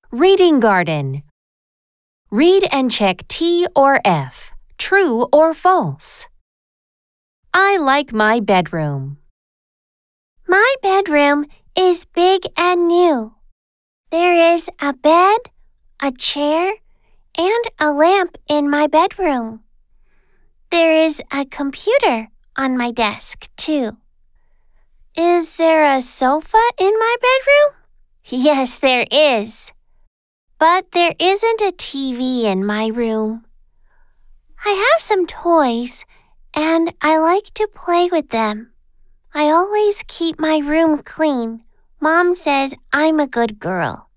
Reading Garden. Read and check T or F, true or false. I like my bedroom. My bedroom is big and new. There is a bed, a chair, and a lamp in my bedroom. There is a computer on my desk, too. Is there a sofa in my bedroom? Yes, there is. But there isn't a TV in my room. I have some toys, and I like to play with them. I always keep my room clean. Mom says I'm a good girl.